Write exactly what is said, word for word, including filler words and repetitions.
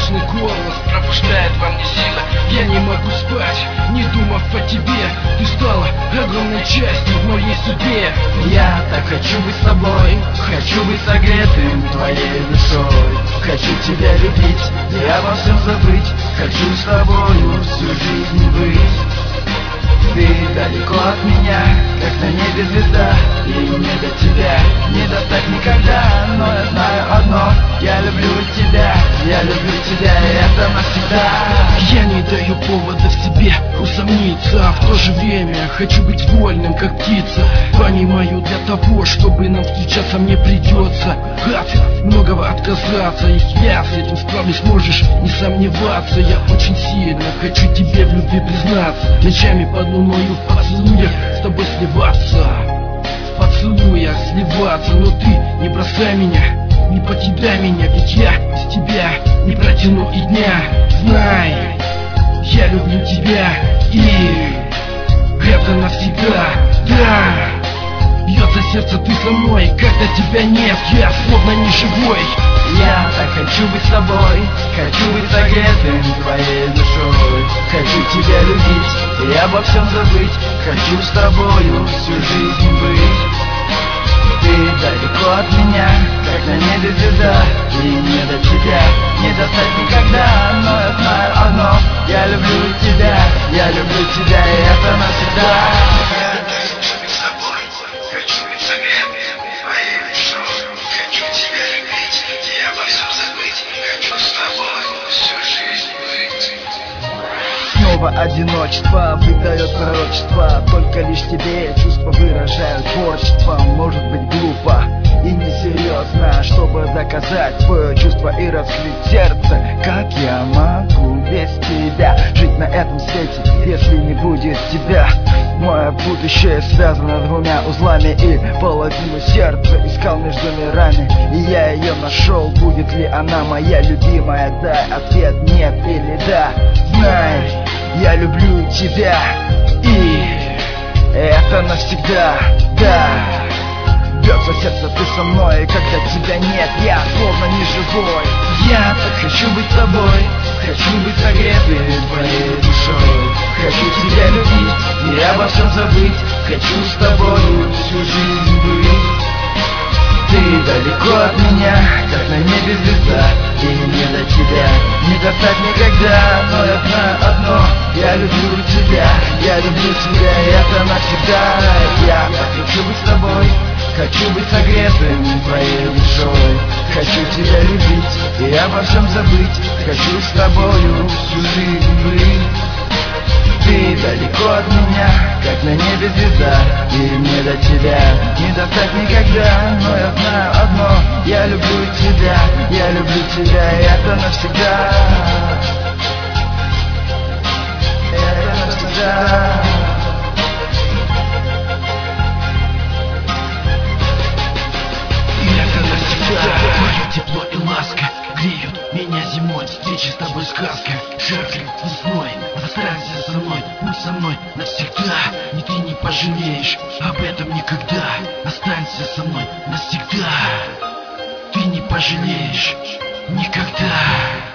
Нежный голос пробуждает во мне силы. Я не могу спать, не думав о тебе. Ты стала огромной частью в моей судьбе. Я так хочу быть с тобой, хочу быть согретым твоей душой. Хочу тебя любить и обо всем забыть. Хочу с тобою всю жизнь быть. Ты далеко от меня, как на небе звезда. И мне до тебя не достать никогда. Но я знаю одно, я люблю тебя. Я люблю тебя, и это навсегда. Я не даю повода в себе усомниться, а в то же время хочу быть вольным, как птица. Понимаю, для того, чтобы нам встречаться, мне придется от многого отказаться. И я с этим справлюсь, можешь не сомневаться. Я очень сильно хочу тебе в любви признаться. Ночами под луною в поцелуях с тобой сливаться, в поцелуях сливаться. Но ты не бросай меня, не покидай меня, ведь я без тебя не протяну и дня. Знай, я люблю тебя, и это навсегда, да. Бьется сердце, ты со мной, когда тебя нет, я словно не живой. Я так хочу быть с тобой, хочу быть согретым твоей душой. Хочу тебя любить и обо всем забыть. Хочу с тобою всю жизнь быть. Ты далеко от меня, как на небе звезда. И мне до тебя не достать никогда. Но я знаю одно, я люблю тебя. Я люблю тебя, и это навсегда. Я хочу быть с тобой, хочу быть согретым твоей душой. Хочу тебя любить и обо всем забыть. Хочу с тобой всю жизнь быть. Снова одиночество выдает пророчество. Только лишь тебе чувства выражают творчество. Может быть глупо и несерьезно, чтобы доказать свое чувство и раскрыть сердце. Как я могу без тебя жить на этом свете, если не будет тебя? Мое будущее связано двумя узлами, и половину сердца искал между мирами. И я ее нашел, будет ли она моя любимая? Дай ответ нет или да. Знай, я люблю тебя, и это навсегда, да. Бьется сердце, ты со мной, и когда тебя нет, я словно не живой. Я так хочу быть с тобой, хочу быть согретым твоей душой. Хочу тебя любить и обо всем забыть. Хочу с тобою всю жизнь быть. Ты далеко от меня, как на небе звезда. И мне до тебя не достать никогда. Но я знаю одно, я люблю тебя. Я люблю тебя, и это навсегда. Я так хочу быть с тобой, хочу быть согретым твоей душой. Хочу тебя любить и обо всем забыть. Хочу с тобою всю жизнь быть. Ты далеко от меня, как на небе звезда. И мне до тебя не достать никогда. Но я знаю одно, я люблю тебя. Я люблю тебя, и это навсегда. Это навсегда. Твое тепло и ласка греют меня зимой. Встречи с тобой сказка, жарко весной. Останься со мной, будь со мной навсегда. И ты не пожалеешь об этом никогда. Останься со мной навсегда. Ты не пожалеешь никогда.